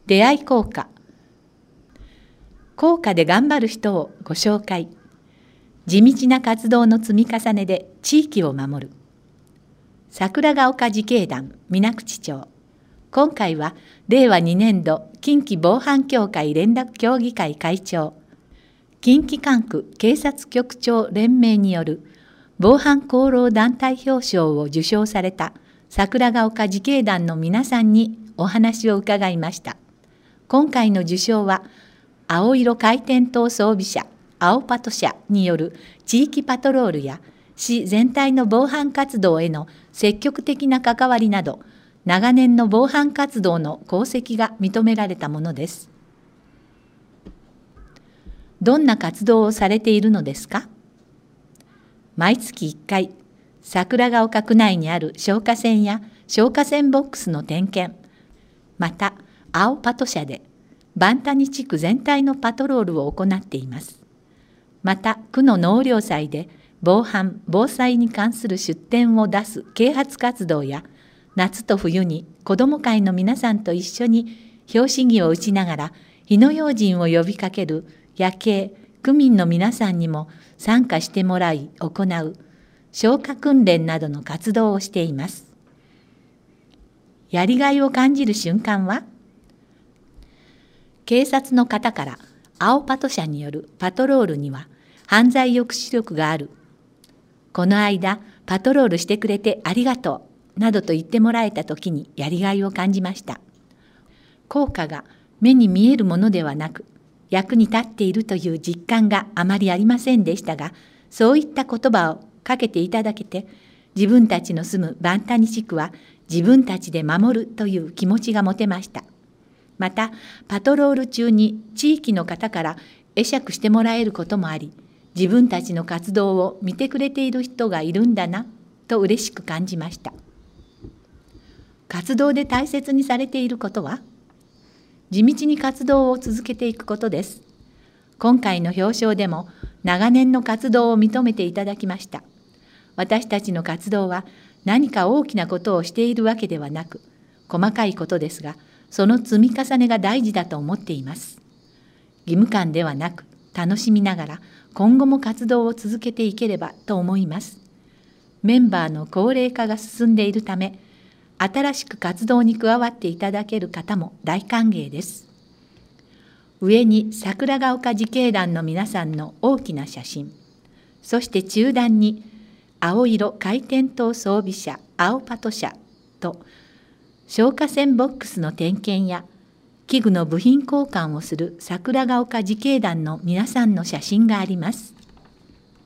出会い校歌。校歌で頑張る人をご紹介。地道な活動の積み重ねで地域を守る。桜ヶ丘自警団水口町。今回は令和2年度近畿防犯協会連絡協議会会長、近畿管区警察局長連盟による防犯功労団体表彰を受賞された桜ヶ丘自警団の皆さんにお話を伺いました。今回の受賞は青色回転灯装備車青パト車による地域パトロールや市全体の防犯活動への積極的な関わりなど長年の防犯活動の功績が認められたものです。どんな活動をされているのですか？毎月1回、桜ヶ丘区内にある消火栓や消火栓ボックスの点検、また青パト車で番谷地区全体のパトロールを行っています。また区の納涼祭で防犯・防災に関する出展を出す啓発活動や、夏と冬に子ども会の皆さんと一緒に拍子木を打ちながら火の用心を呼びかける夜景、区民の皆さんにも参加してもらい行う消火訓練などの活動をしています。やりがいを感じる瞬間は、警察の方から青パト車によるパトロールには犯罪抑止力がある。この間パトロールしてくれてありがとうなどと言ってもらえた時にやりがいを感じました。効果が目に見えるものではなく役に立っているという実感があまりありませんでしたが、そういった言葉をかけていただけて、自分たちの住む番谷地区は自分たちで守るという気持ちが持てました。またパトロール中に地域の方から会釈してもらえることもあり、自分たちの活動を見てくれている人がいるんだなと嬉しく感じました。活動で大切にされていることは、地道に活動を続けていくことです。今回の表彰でも長年の活動を認めていただきました。私たちの活動は何か大きなことをしているわけではなく、細かいことですが、その積み重ねが大事だと思っています。義務感ではなく、楽しみながら今後も活動を続けていければと思います。メンバーの高齢化が進んでいるため、新しく活動に加わっていただける方も大歓迎です。上に桜ヶ丘自警団の皆さんの大きな写真、そして中段に青色回転灯装備車青パト車と消火栓ボックスの点検や器具の部品交換をする桜ヶ丘自警団の皆さんの写真があります。